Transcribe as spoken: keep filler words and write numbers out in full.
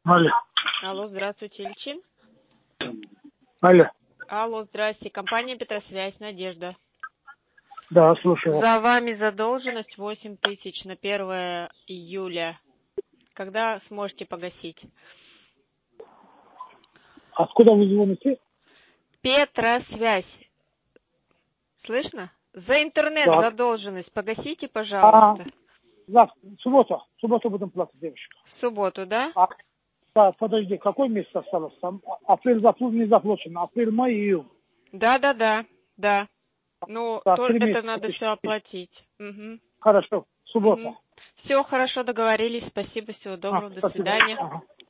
Алло. Алло, здравствуйте, Ильчин. Алло. Алло, здрасте, компания Петросвязь, Надежда. Да, слушаю. За вами задолженность восемь тысяч на первое июля. Когда сможете погасить? Откуда вы звоните? Петросвязь. Слышно? За интернет Да. задолженность погасите, А, пожалуйста. завтра, суббота. В субботу будем платить, девушка. В субботу, да? А, да, подожди, какой месяц осталось? Там апрель заплат не заплачен. Апрель, май, июнь. Да, да, да, да. Ну, Да, то три это месяца. надо все оплатить. Угу. Хорошо, суббота. Угу. Все, хорошо, договорились. Спасибо, всего А, доброго, до спасибо. свидания. Ага.